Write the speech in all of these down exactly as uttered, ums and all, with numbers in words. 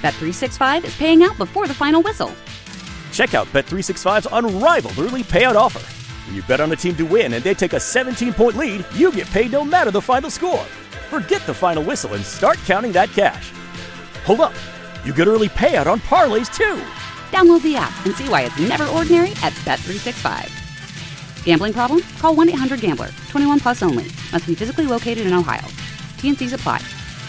Bet three sixty-five is paying out before the final whistle. Check out Bet three sixty-five's unrivaled early payout offer. When you bet on a team to win and they take a seventeen-point lead, you get paid no matter the final score. Forget the final whistle and start counting that cash. Hold up. You get early payout on parlays, too. Download the app and see why it's never ordinary at Bet three sixty-five. Gambling problem? Call one eight hundred gambler. twenty-one plus only. Must be physically located in Ohio. T N Cs apply.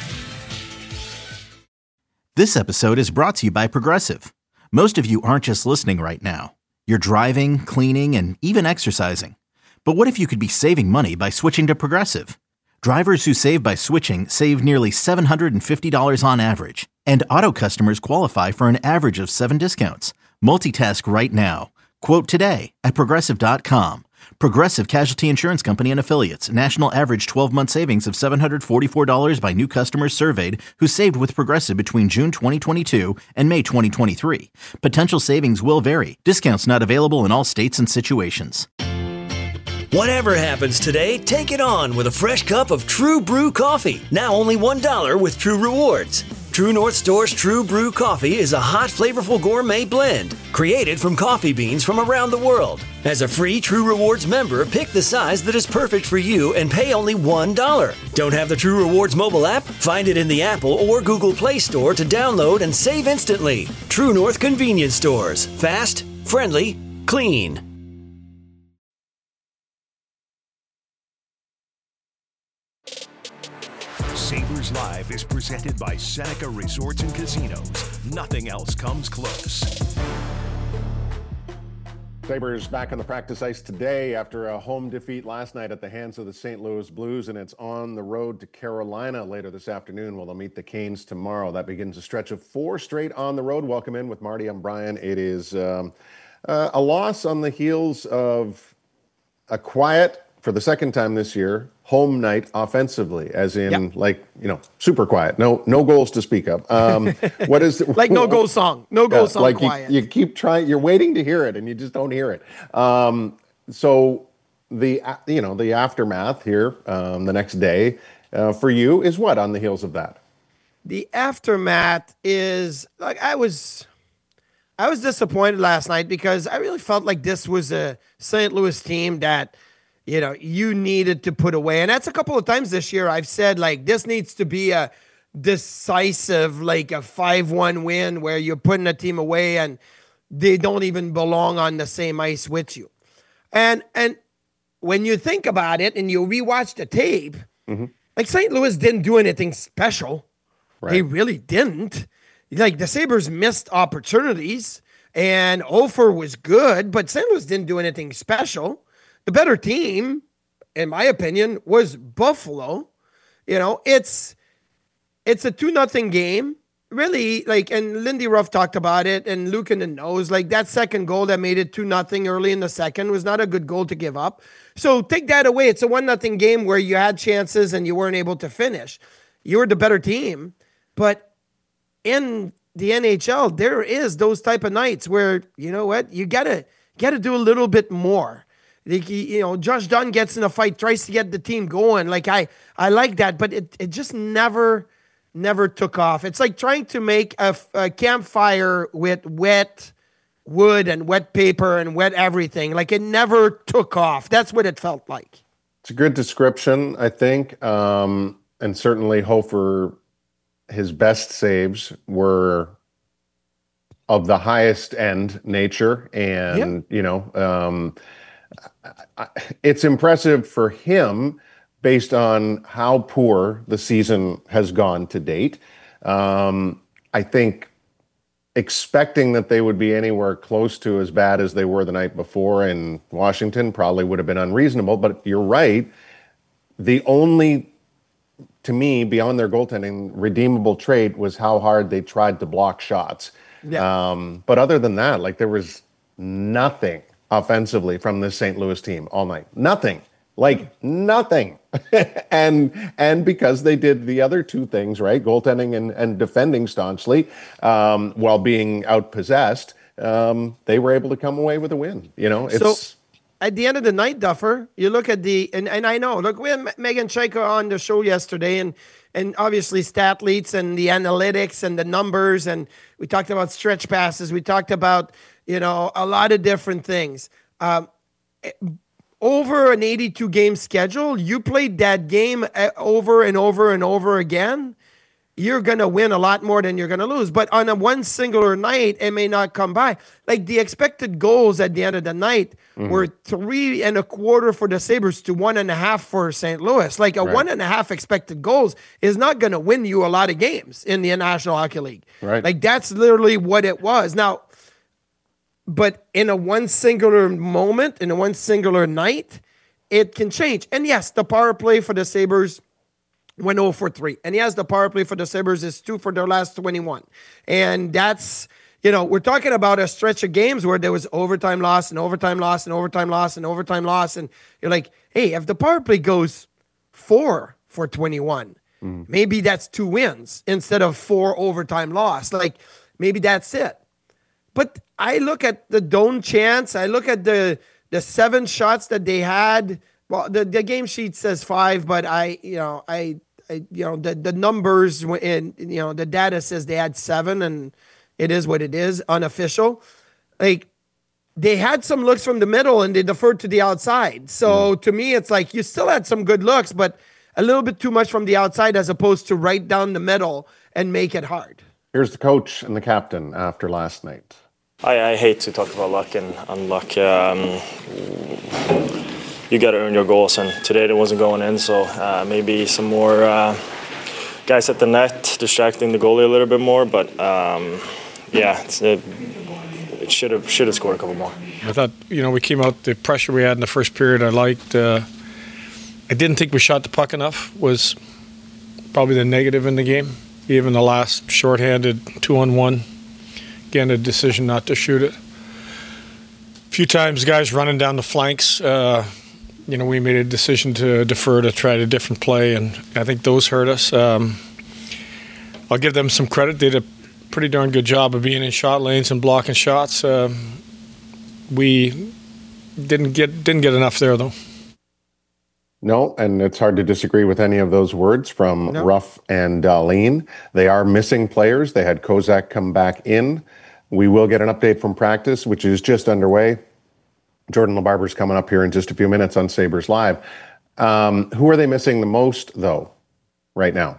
This episode is brought to you by Progressive. Most of you aren't just listening right now. You're driving, cleaning, and even exercising. But what if you could be saving money by switching to Progressive? Drivers who save by switching save nearly seven hundred fifty dollars on average. And auto customers qualify for an average of seven discounts. Multitask right now. Quote today at Progressive dot com. Progressive Casualty Insurance Company and Affiliates. National average twelve-month savings of seven hundred forty-four dollars by new customers surveyed who saved with Progressive between June twenty twenty-two and May twenty twenty-three. Potential savings will vary. Discounts not available in all states and situations. Whatever happens today, take it on with a fresh cup of True Brew coffee. Now only one dollar with True Rewards. True North Store's True Brew coffee is a hot, flavorful gourmet blend created from coffee beans from around the world. As a free True Rewards member, pick the size that is perfect for you and pay only one dollar. Don't have the True Rewards mobile app? Find it in the Apple or Google Play Store to download and save instantly. True North Convenience Stores. Fast, friendly, clean. Sabres Live is presented by Seneca Resorts and Casinos. Nothing else comes close. Sabres back on the practice ice today after a home defeat last night at the hands of the Saint Louis Blues, and it's on the road to Carolina later this afternoon where they'll meet the Canes tomorrow. That begins a stretch of four straight on the road. Welcome in with Marty. I'm Brian. It is um, uh, a loss on the heels of a quiet, for the second time this year, home night offensively, as in yep. like, you know, super quiet. No no goals to speak of. Um, what is it? Like no goal song. No goal yeah, song like quiet. You, you keep trying, you're waiting to hear it and you just don't hear it. Um, so the, you know, the aftermath here um, the next day uh, for you is what on the heels of that? The aftermath is like I was I was disappointed last night because I really felt like this was a Saint Louis team that you know, you needed to put away. And that's a couple of times this year I've said, like, this needs to be a decisive, like a five one win where you're putting a team away and they don't even belong on the same ice with you. And and when you think about it and you rewatch the tape, mm-hmm. like Saint Louis didn't do anything special. Right. They really didn't. Like the Sabres missed opportunities and Ofer was good, but Saint Louis didn't do anything special. The better team, in my opinion, was Buffalo. You know, it's it's a two nothing game. Really, like, and Lindy Ruff talked about it, and Luke in the nose. Like, that second goal that made it two nothing early in the second was not a good goal to give up. So take that away. It's a one nothing game where you had chances and you weren't able to finish. You were the better team. But in the N H L, there is those type of nights where, you know what, you gotta, gotta do a little bit more. Like, you know, Josh Dunn gets in a fight, tries to get the team going. Like, I, I like that, but it, it just never, never took off. It's like trying to make a, a campfire with wet wood and wet paper and wet everything. Like, it never took off. That's what it felt like. It's a good description, I think. Um, and certainly Hofer, his best saves were of the highest end nature. And, yeah. you know, um, it's impressive for him based on how poor the season has gone to date. Um, I think expecting that they would be anywhere close to as bad as they were the night before in Washington probably would have been unreasonable. But you're right. The only, to me, beyond their goaltending, redeemable trait was how hard they tried to block shots. Yeah. Um, but other than that, like there was nothing offensively from this Saint Louis team all night. Nothing. Like nothing. and and because they did the other two things, right? Goaltending and, and defending staunchly um, while being outpossessed, um, they were able to come away with a win. You know, it's... So, at the end of the night, Duffer, you look at the... And, and I know, look, we had Megan Chaika on the show yesterday, and and obviously Statlets and the analytics and the numbers, and we talked about stretch passes. We talked about, you know, a lot of different things. Um, over an eighty-two game schedule, you played that game over and over and over again, you're going to win a lot more than you're going to lose. But on a one singular night, it may not come by. Like the expected goals at the end of the night mm-hmm. were three and a quarter for the Sabres to one and a half for Saint Louis. Like a right. one and a half expected goals is not going to win you a lot of games in the National Hockey League. Right. Like that's literally what it was. Now, but in a one singular moment, in a one singular night, it can change. And yes, the power play for the Sabres went oh for three. And yes, the power play for the Sabres is two for their last twenty-one. And that's, you know, we're talking about a stretch of games where there was overtime loss and overtime loss and overtime loss and overtime loss. And you're like, hey, if the power play goes four for twenty-one, mm. maybe that's two wins instead of four overtime loss. Like, maybe that's it. But I look at the Doan chance. I look at the the seven shots that they had. Well, the, the game sheet says five, but I, you know, I, I you know, the, the numbers and, you know, the data says they had seven, and it is what it is, unofficial. Like, they had some looks from the middle and they deferred to the outside. So mm. to me, it's like you still had some good looks, but a little bit too much from the outside as opposed to right down the middle and make it hard. Here's the coach and the captain after last night. I, I hate to talk about luck and unluck. Um, you got to earn your goals, and today it wasn't going in, so uh, maybe some more uh, guys at the net distracting the goalie a little bit more, but um, yeah, it's, it, it should have should have scored a couple more. I thought, you know, we came out, the pressure we had in the first period I liked. Uh, I didn't think we shot the puck enough, was probably the negative in the game. Even the last shorthanded two-on-one, again, a decision not to shoot it. A few times guys running down the flanks, uh, you know, we made a decision to defer to try a different play, and I think those hurt us. Um, I'll give them some credit. They did a pretty darn good job of being in shot lanes and blocking shots. Uh, we didn't get didn't get enough there, though. No, and it's hard to disagree with any of those words from no. Ruff and Dahlin. They are missing players. They had Kozak come back in. We will get an update from practice, which is just underway. Jordan LeBarber's coming up here in just a few minutes on Sabres Live. Um, who are they missing the most, though, right now?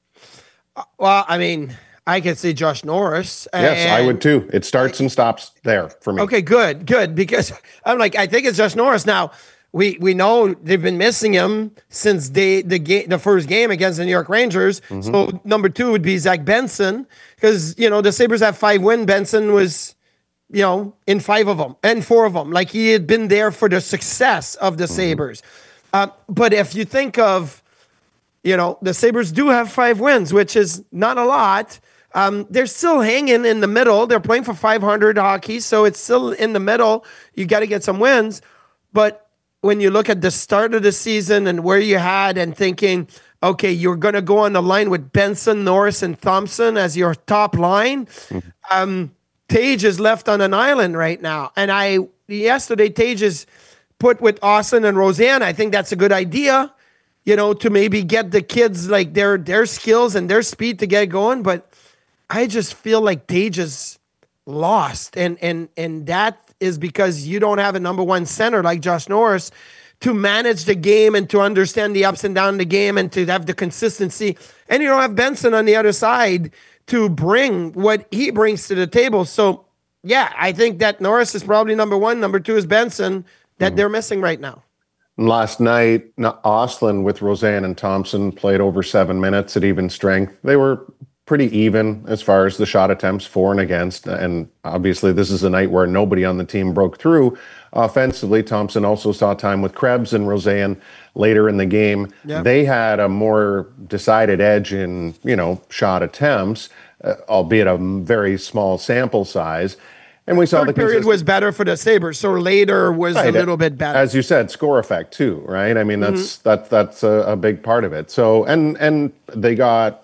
Well, I mean, I could say Josh Norris. Yes, and I would too. It starts and stops there for me. Okay, good, good. Because I'm like, I think it's Josh Norris. Now, we we know they've been missing him since they, the game, the first game against the New York Rangers. Mm-hmm. So number two would be Zach Benson, because, you know, the Sabres have five wins. Benson was, you know, in five of them and four of them. Like, he had been there for the success of the mm-hmm. Sabres. Uh, but if you think of, you know, the Sabres do have five wins, which is not a lot. Um, they're still hanging in the middle. They're playing for five hundred hockey, so it's still in the middle. You got to get some wins. But when you look at the start of the season and where you had and thinking, okay, you're going to go on the line with Benson, Norris, and Thompson as your top line, mm-hmm. um, Tage is left on an island right now. And I yesterday, Tage is put with Austin and Roseanne. I think that's a good idea, you know, to maybe get the kids, like, their their skills and their speed to get going. But I just feel like Tage is lost. And, and, and that is because you don't have a number one center like Josh Norris to manage the game and to understand the ups and downs of the game and to have the consistency. And you don't have Benson on the other side to bring what he brings to the table. So, yeah, I think that Norris is probably number one. Number two is Benson that mm-hmm. they're missing right now. Last night, Ostlund with Roseanne and Thompson played over seven minutes at even strength. They were pretty even as far as the shot attempts for and against. And obviously, this is a night where nobody on the team broke through offensively. Thompson also saw time with Krebs and Roseanne later in the game. Yep. They had a more decided edge in, you know, shot attempts, uh, albeit a very small sample size. And we saw Third the period consist- was better for the Sabres, so later was right. a little bit better. As you said, score effect too, right? I mean, that's mm-hmm. that that's a, a big part of it. So, and and they got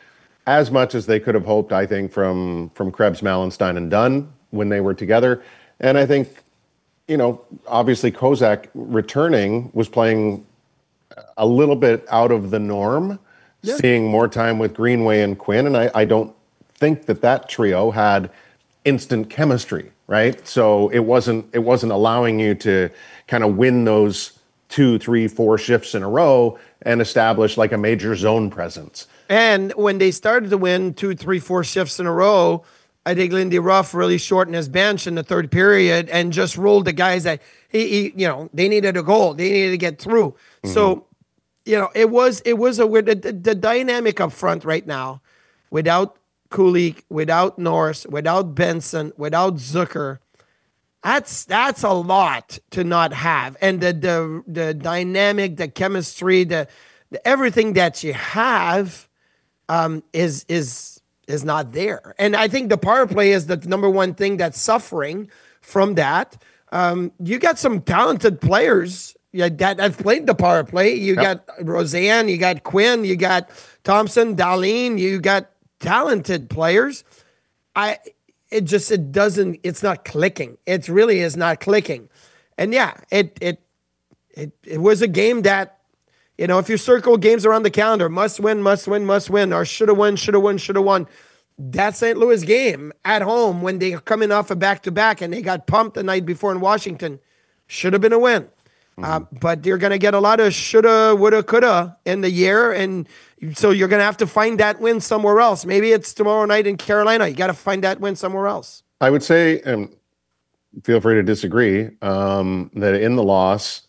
as much as they could have hoped, I think, from from Krebs, Mallenstein, and Dunn when they were together. And I think, you know, obviously Kozak returning was playing a little bit out of the norm Yeah. seeing more time with Greenway and Quinn, and I, I don't think that that trio had instant chemistry, right? So it wasn't it wasn't allowing you to kind of win those two, three, four shifts in a row and establish like a major zone presence. And when they started to win two, three, four shifts in a row, I think Lindy Ruff really shortened his bench in the third period and just rolled the guys that he, he you know, they needed a goal, they needed to get through. Mm-hmm. So, you know, it was it was a weird the, the dynamic up front right now, without Kulich, without Norris, without Benson, without Zucker. That's that's a lot to not have. And the the the dynamic, the chemistry, the, the everything that you have um, is is is not there. And I think the power play is the number one thing that's suffering from that. Um, you got some talented players yeah, that have played the power play. You yep. got Roseanne, you got Quinn, you got Thompson, Dahlin, you got talented players. I it just it doesn't it's not clicking. It really is not clicking. And yeah, it it it it was a game that, you know, if you circle games around the calendar, must win, must win, must win, or should have won, should have won, should have won. That Saint Louis game at home when they are coming off a back-to-back and they got pumped the night before in Washington should have been a win. Mm-hmm. Uh, but you're going to get a lot of shoulda, woulda, coulda in the year, and so you're going to have to find that win somewhere else. Maybe it's tomorrow night in Carolina. You got to find that win somewhere else. I would say, and feel free to disagree, um, that in the loss,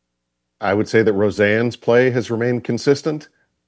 I would say that Roseanne's play has remained consistent.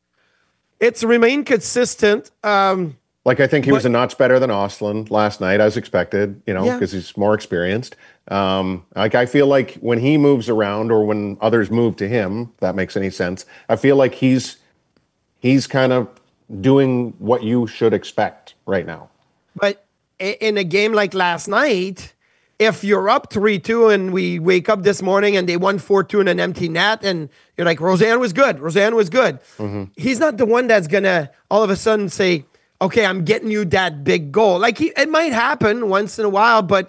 It's remained consistent. Um, like, I think he but, was a notch better than Ostlund last night, as expected, you know, because yeah. he's more experienced. Um, like, I feel like when he moves around or when others move to him, if that makes any sense, I feel like he's he's kind of doing what you should expect right now. But in a game like last night, if you're up three two and we wake up this morning and they won four two in an empty net and you're like, Roseanne was good, Roseanne was good. Mm-hmm. He's not the one that's going to all of a sudden say, okay, I'm getting you that big goal. Like, he, it might happen once in a while, but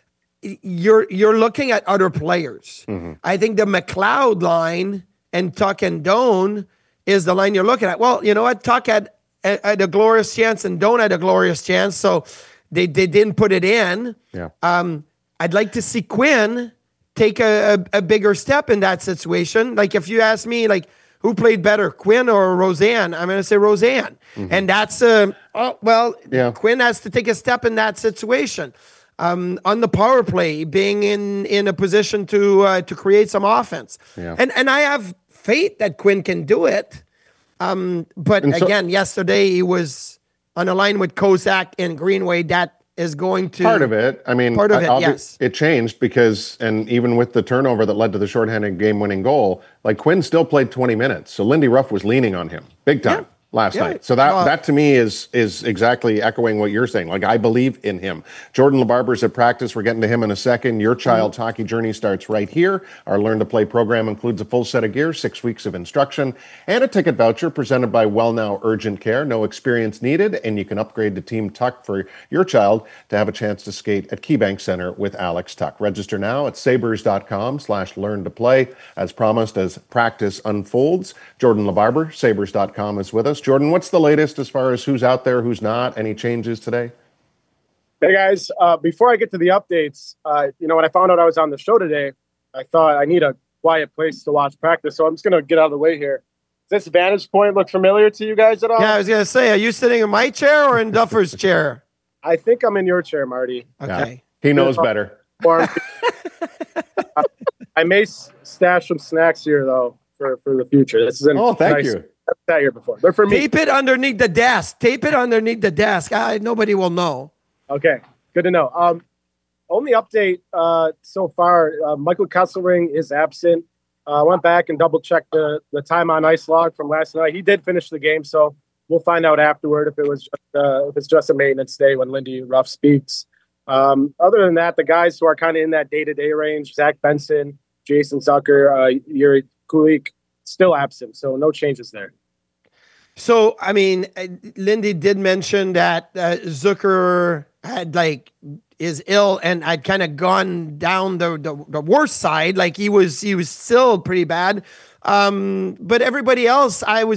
you're you're looking at other players. Mm-hmm. I think the McLeod line and Tuck and Doan is the line you're looking at. Well, you know what? Tuck had, had a glorious chance and Doan had a glorious chance, so they, they didn't put it in. Yeah. Um, I'd like to see Quinn take a, a, a bigger step in that situation. Like, if you ask me, like, who played better, Quinn or Roseanne? I'm going to say Roseanne. Mm-hmm. And that's, uh, oh, well, yeah. Quinn has to take a step in that situation. Um, on the power play, being in, in a position to uh, to create some offense. Yeah. And and I have faith that Quinn can do it. Um, but so, again, yesterday he was on a line with Kozak and Greenway. That is going to... Part of it. I mean, part of it, I'll yes. Be, it changed because, and even with the turnover that led to the shorthanded game-winning goal, like, Quinn still played twenty minutes. So Lindy Ruff was leaning on him big time. Yeah. Last yeah. night. So that uh, that to me is is exactly echoing what you're saying. Like, I believe in him. Jordan LeBarber's at practice. We're getting to him in a second. Your child's mm-hmm. hockey journey starts right here. Our Learn to Play program includes a full set of gear, six weeks of instruction, and a ticket voucher presented by Well Now Urgent Care. No experience needed, and you can upgrade to Team Tuck for your child to have a chance to skate at KeyBank Center with Alex Tuck. Register now at sabres.com slash learn to play. As promised, as practice unfolds, Jordan LeBarber, sabres dot com, is with us. Jordan, what's the latest as far as who's out there, who's not? Any changes today? Hey, guys. Uh, before I get to the updates, uh, you know, when I found out I was on the show today, I thought I need a quiet place to watch practice. So I'm just going to get out of the way here. Does this vantage point look familiar to you guys at all? Yeah, I was going to say, are you sitting in my chair or in Duffer's chair? I think I'm in your chair, Marty. Okay. Yeah, he knows better. I may stash some snacks here, though, for, for the future. This is an oh, thank nice, you. That here before. They're for me. Tape it underneath the desk. Tape it underneath the desk. I, nobody will know. Okay, good to know. Um, only update uh, so far, uh, Michael Kesselring is absent. I uh, went back and double-checked the, the time on ice log from last night. He did finish the game, so we'll find out afterward if it was just, uh, if it's just a maintenance day when Lindy Ruff speaks. Um, other than that, the guys who are kind of in that day-to-day range, Zach Benson, Jason Zucker, uh, Yuri Kulich, still absent, so no changes there. So, I mean, Lindy did mention that uh, Zucker had, like, is ill and had kind of gone down the, the the worst side. Like, he was he was still pretty bad. Um, but everybody else, I was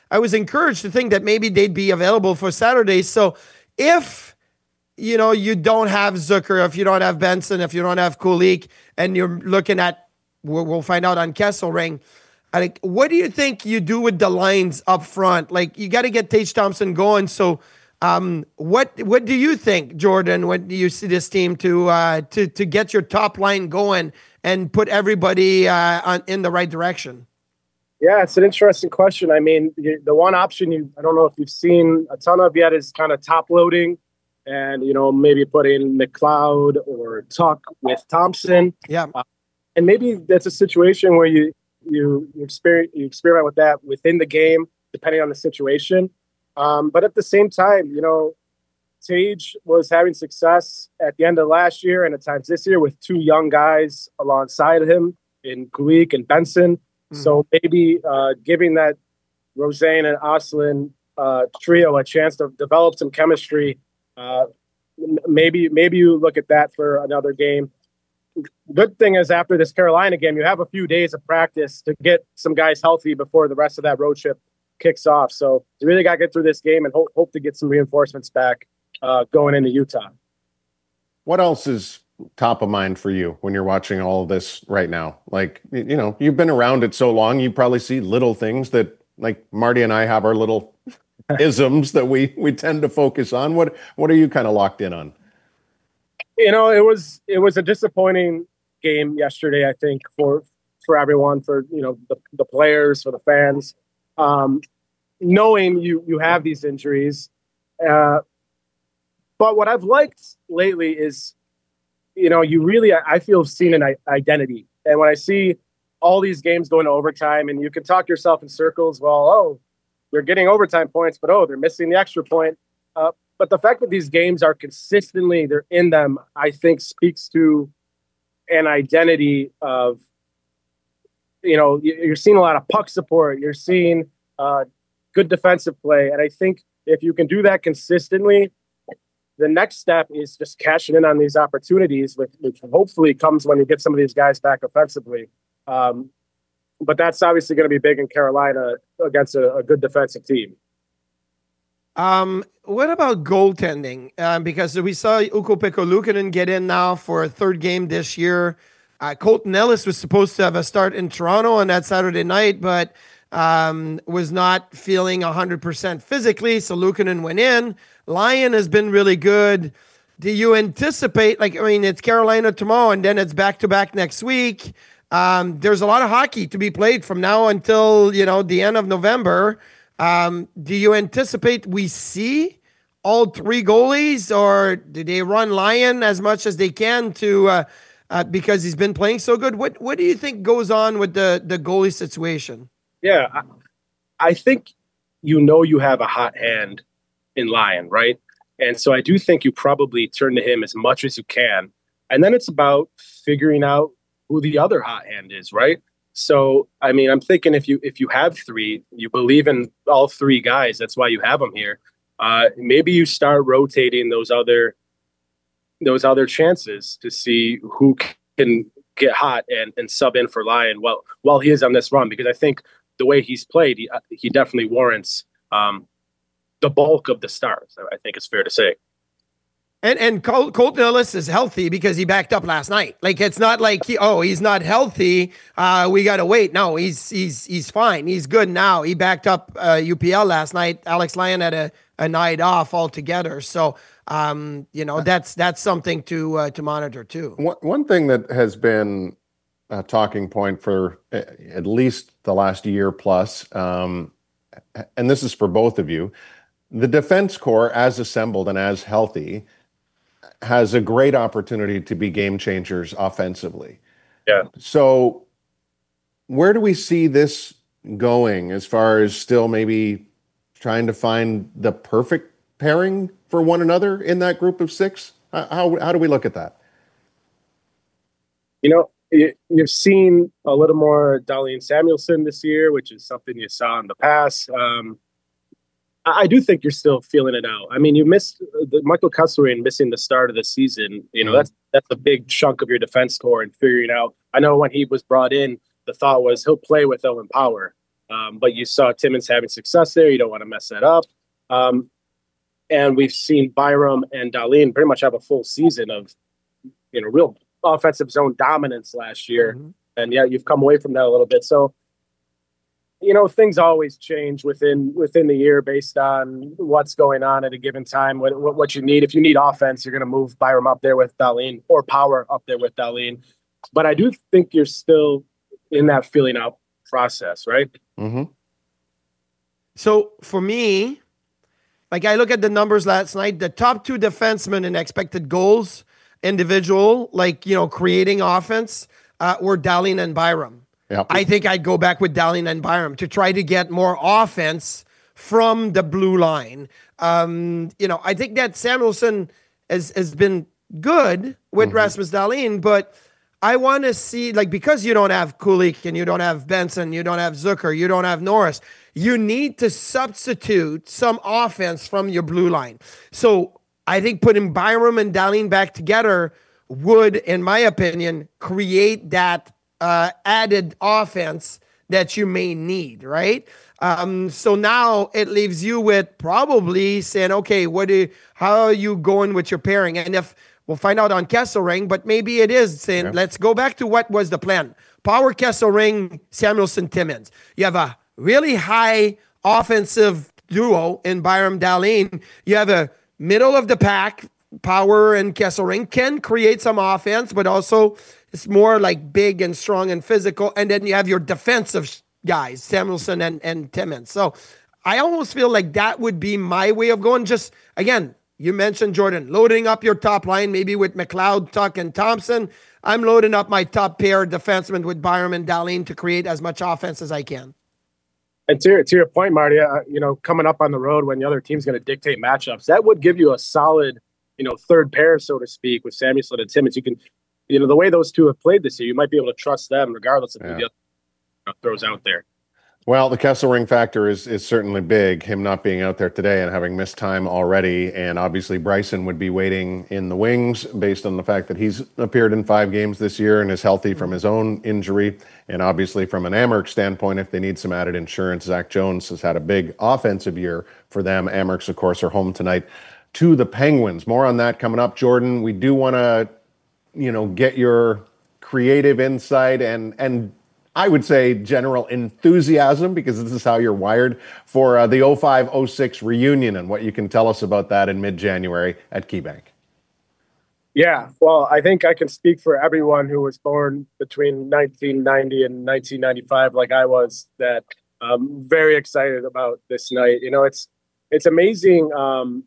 I was encouraged to think that maybe they'd be available for Saturday. So if, you know, you don't have Zucker, if you don't have Benson, if you don't have Kulich, and you're looking at, we'll, we'll find out on Kesselring, like, what do you think you do with the lines up front? Like, you got to get Tage Thompson going. So um, what what do you think, Jordan, when you see this team to uh, to to get your top line going and put everybody uh, on, in the right direction? Yeah, it's an interesting question. I mean, the one option you I don't know if you've seen a ton of yet is kind of top loading and, you know, maybe putting McLeod or Tuck with Thompson. Yeah. Uh, and maybe that's a situation where you You you experiment you experiment with that within the game, depending on the situation. Um, but at the same time, you know, Tage was having success at the end of last year and at times this year with two young guys alongside of him in Kulich and Benson. Mm-hmm. So maybe uh, giving that Rosen and Oslin uh, trio a chance to develop some chemistry. Uh, maybe maybe you look at that for another game. Good thing is after this Carolina game, you have a few days of practice to get some guys healthy before the rest of that road trip kicks off. So you really got to get through this game and hope, hope to get some reinforcements back uh, going into Utah. What else is top of mind for you when you're watching all of this right now? Like, you know, you've been around it so long, you probably see little things that, like Marty and I have our little isms that we we tend to focus on. What what are you kind of locked in on? You know, it was it was a disappointing game yesterday, I think, for for everyone, for, you know, the, the players, for the fans. Um, knowing you you have these injuries. Uh, but what I've liked lately is, you know, you really, I feel, seen an identity. And when I see all these games going to overtime, and you can talk yourself in circles, well, oh, they're getting overtime points, but, oh, they're missing the extra point. Uh, but the fact that these games are consistently, they're in them, I think speaks to an identity of, you know, you're seeing a lot of puck support. You're seeing uh, good defensive play. And I think if you can do that consistently, the next step is just cashing in on these opportunities, which, which hopefully comes when you get some of these guys back offensively. Um, but that's obviously going to be big in Carolina against a, a good defensive team. Um, what about goaltending? Um, because we saw Ukko-Pekka Luukkonen get in now for a third game this year. Uh, Colton Ellis was supposed to have a start in Toronto on that Saturday night, but um, was not feeling one hundred percent physically, so Luukkonen went in. Lyon has been really good. Do you anticipate, like, I mean, it's Carolina tomorrow, and then it's back-to-back next week. Um, there's a lot of hockey to be played from now until, you know, the end of November. Um, do you anticipate we see all three goalies, or do they run Lyon as much as they can to uh, uh, because he's been playing so good? What What do you think goes on with the the goalie situation? Yeah, I, I think you know you have a hot hand in Lyon, right? And so I do think you probably turn to him as much as you can, and then it's about figuring out who the other hot hand is, right? So, I mean, I'm thinking if you if you have three, you believe in all three guys. That's why you have them here. Uh, maybe you start rotating those other those other chances to see who can get hot and, and sub in for Lyon while while he is on this run. Because I think the way he's played, he, he definitely warrants um, the bulk of the stars. I think it's fair to say. And and Col- Colton Ellis is healthy because he backed up last night. Like, it's not like he, oh, he's not healthy. Uh, we got to wait. No, he's he's he's fine. He's good now. He backed up uh, U P L last night. Alex Lyon had a, a night off altogether. So, um, you know, that's that's something to uh, to monitor too. One one thing that has been a talking point for at least the last year plus, um, and this is for both of you, the defense core as assembled and as healthy has a great opportunity to be game changers offensively. Yeah. So where do we see this going as far as still maybe trying to find the perfect pairing for one another in that group of six? How, how do we look at that? You know, you, you've seen a little more Dahlin Samuelsson this year, which is something you saw in the past. Um, I do think you're still feeling it out. I mean, you missed the Michael Kesselring missing the start of the season. You know, mm-hmm. that's that's a big chunk of your defense core and figuring out. I know when he was brought in, the thought was he'll play with Owen Power. Um, but you saw Timmins having success there. You don't want to mess that up. Um, and we've seen Byram and Dahlin pretty much have a full season of, you know, real offensive zone dominance last year. Mm-hmm. And yeah, you've come away from that a little bit. So, you know, things always change within within the year based on what's going on at a given time, what what, what you need. If you need offense, you're going to move Byram up there with Dahlin, or power up there with Dahlin. But I do think you're still in that feeling out process, right? Mm-hmm. So for me, like I look at the numbers last night, the top two defensemen in expected goals, individual, like, you know, creating offense, uh, were Dahlin and Byram. Yep. I think I'd go back with Dahlin and Byram to try to get more offense from the blue line. Um, you know, I think that Samuelsson has, has been good with mm-hmm. Rasmus Dahlin, but I want to see, like, because you don't have Kulich and you don't have Benson, you don't have Zucker, you don't have Norris, you need to substitute some offense from your blue line. So I think putting Byram and Dahlin back together would, in my opinion, create that uh, added offense that you may need, right? Um, so now it leaves you with probably saying, okay, what do, how are you going with your pairing? And if we'll find out on Kesselring, but maybe it is saying, yeah. let's go back to what was the plan. Power Kesselring, Samuelsson, Timmins. You have a really high offensive duo in Byram Dahlin. You have a middle of the pack, Power and Kesselring can create some offense, but also it's more like big and strong and physical. And then you have your defensive guys, Samuelsson and, and Timmins. So I almost feel like that would be my way of going. Just, again, you mentioned, Jordan, loading up your top line, maybe with McLeod, Tuck, and Thompson. I'm loading up my top pair of defensemen with Byram and Dahlin to create as much offense as I can. And to, to your point, Marty, uh, you know, coming up on the road when the other team's going to dictate matchups, that would give you a solid, you know, third pair, so to speak, with Samuelsson and Timmins. You can, you know, the way those two have played this year, you might be able to trust them regardless of yeah. who the other throws out there. Well, the Kesselring factor is is certainly big, him not being out there today and having missed time already. And obviously Bryson would be waiting in the wings based on the fact that he's appeared in five games this year and is healthy from his own injury. And obviously from an Amerks standpoint, if they need some added insurance, Zach Jones has had a big offensive year for them. Amerks, of course, are home tonight to the Penguins. More on that coming up, Jordan. We do want to, you know, get your creative insight and and I would say general enthusiasm, because this is how you're wired, for uh, the oh five oh six reunion and what you can tell us about that in mid-January at KeyBank. Yeah, well, I think I can speak for everyone who was born between nineteen ninety and nineteen ninety-five, like I was, that I'm very excited about this night. You know, it's it's amazing um,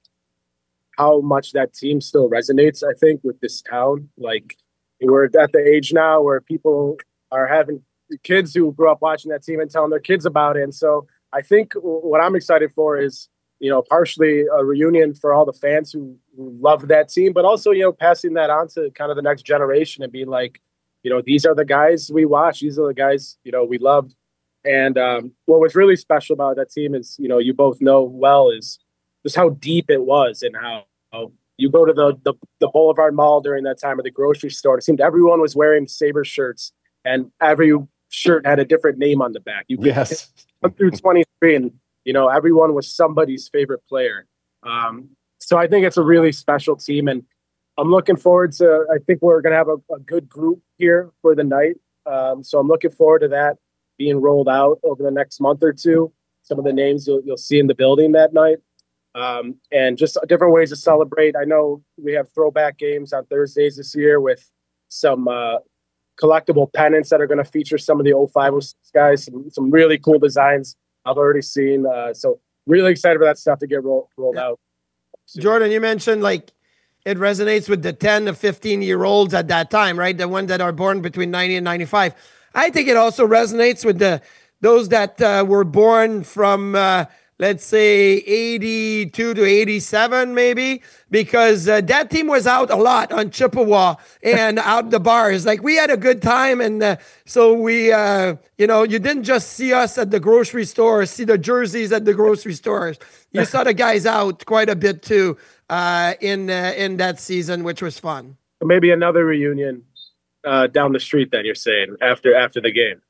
how much that team still resonates, I think, with this town. Like, we're at the age now where people are having kids who grew up watching that team and telling their kids about it. And so I think what I'm excited for is, you know, partially a reunion for all the fans who, who love that team, but also, you know, passing that on to kind of the next generation and being like, you know, these are the guys we watch. These are the guys, you know, we loved. And um, what was really special about that team is, you know, you both know well, is just how deep it was and how, how you go to the, the, the Boulevard Mall during that time, or the grocery store. It seemed everyone was wearing Sabres shirts, and every shirt had a different name on the back. You could yes. come through twenty-three and, you know, everyone was somebody's favorite player. Um, so I think it's a really special team, and I'm looking forward to, I think we're going to have a, a good group here for the night. Um, so I'm looking forward to that being rolled out over the next month or two. Some of the names you'll, you'll see in the building that night. Um, and just different ways to celebrate. I know we have throwback games on Thursdays this year with some, uh, collectible pennants that are going to feature some of the oh five oh six guys, some, some really cool designs I've already seen. Uh, so really excited for that stuff to get roll, rolled yeah. out. Jordan, you mentioned like it resonates with the ten to fifteen year olds at that time, right? The ones that are born between ninety and ninety-five. I think it also resonates with the those that uh, were born from, uh, let's say, eighty-two to eighty-seven, maybe, because uh, that team was out a lot on Chippewa and out the bars. Like, we had a good time, and uh, so we, uh, you know, you didn't just see us at the grocery store, see the jerseys at the grocery stores. You saw the guys out quite a bit, too, uh, in uh, in that season, which was fun. Maybe another reunion uh, down the street, then, you're saying, after after the game.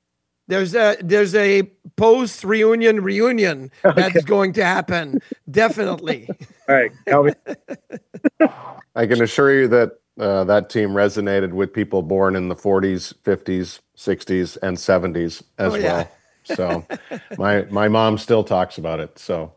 There's a there's a post reunion reunion that's okay. going to happen. Definitely. All right, Calvin. I can assure you that uh, that team resonated with people born in the forties, fifties, sixties, and seventies as oh, yeah. well. So my my mom still talks about it. So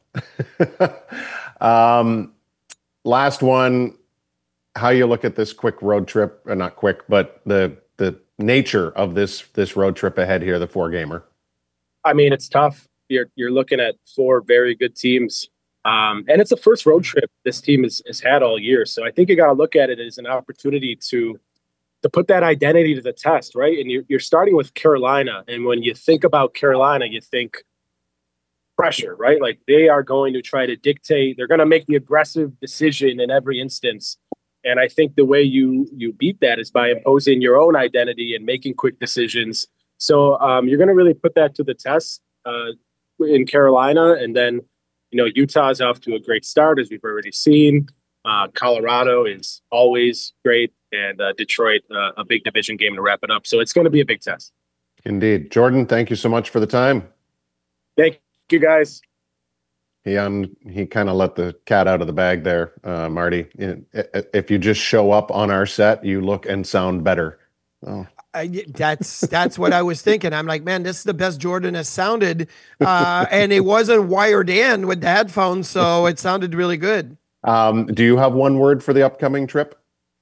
um, last one, how you look at this quick road trip, or not quick, but the the nature of this this road trip ahead here, the four gamer. I mean, it's tough. You're you're looking at four very good teams, um, and it's the first road trip this team has, has had all year. So I think you got to look at it as an opportunity to to put that identity to the test, right? And you're you're starting with Carolina, and when you think about Carolina, you think pressure, right? Like they are going to try to dictate. They're going to make the aggressive decision in every instance. And I think the way you you beat that is by imposing your own identity and making quick decisions. So um, you're going to really put that to the test uh, in Carolina. And then, you know, Utah's off to a great start, as we've already seen. Uh, Colorado is always great. And uh, Detroit, uh, a big division game to wrap it up. So it's going to be a big test. Indeed. Jordan, thank you so much for the time. Thank you, guys. He um he kind of let the cat out of the bag there, uh, Marty. If you just show up on our set, you look and sound better. Oh. I, that's that's what I was thinking. I'm like, man, this is the best Jordan has sounded, uh, and it wasn't wired in with the headphones, so it sounded really good. Um, do you have one word for the upcoming trip?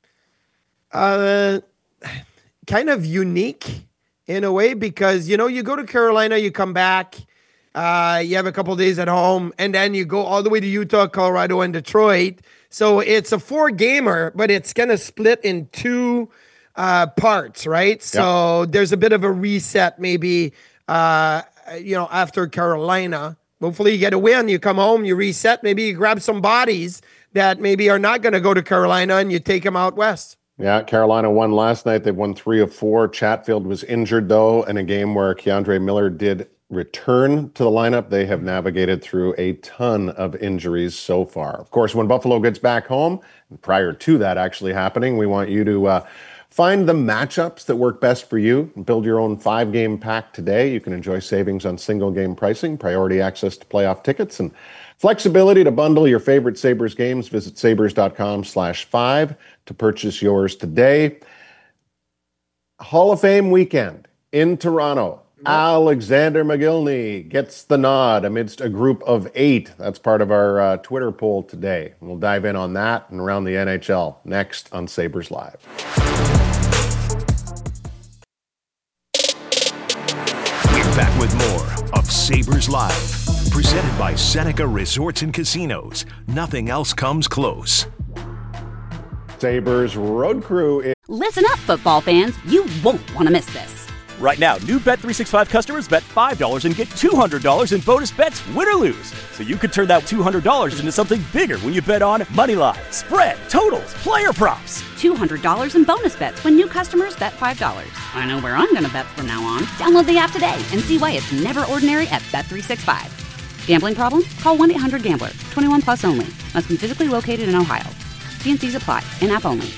Uh, kind of unique in a way, because you know you go to Carolina, you come back. Uh, you have a couple days at home, and then you go all the way to Utah, Colorado, and Detroit. So it's a four-gamer, but it's going to split in two uh, parts, right? Yep. So there's a bit of a reset maybe, uh, you know, after Carolina. Hopefully you get a win, you come home, you reset, maybe you grab some bodies that maybe are not going to go to Carolina, and you take them out west. Yeah, Carolina won last night. They've won three of four. Chatfield was injured, though, in a game where Keandre Miller did return to the lineup. They have navigated through a ton of injuries so far. Of course, when Buffalo gets back home, and prior to that actually happening, we want you to uh, find the matchups that work best for you and build your own five-game pack today. You can enjoy savings on single-game pricing, priority access to playoff tickets, and flexibility to bundle your favorite Sabres games. Visit sabres.com slash five to purchase yours today. Hall of Fame weekend in Toronto. Alexander Mogilny gets the nod amidst a group of eight. That's part of our uh, Twitter poll today. We'll dive in on that and around the N H L next on Sabres Live. We're back with more of Sabres Live, presented by Seneca Resorts and Casinos. Nothing else comes close. Sabres Road Crew. Is- Listen up, football fans. You won't want to miss this. Right now, new Bet three sixty-five customers bet five dollars and get two hundred dollars in bonus bets, win or lose. So you could turn that two hundred dollars into something bigger when you bet on money line, spread, totals, player props. two hundred dollars in bonus bets when new customers bet five dollars. I know where I'm going to bet from now on. Download the app today and see why it's never ordinary at Bet three sixty-five. Gambling problem? Call one eight hundred gambler. twenty-one plus only. Must be physically located in Ohio. T and C's apply. In-app only.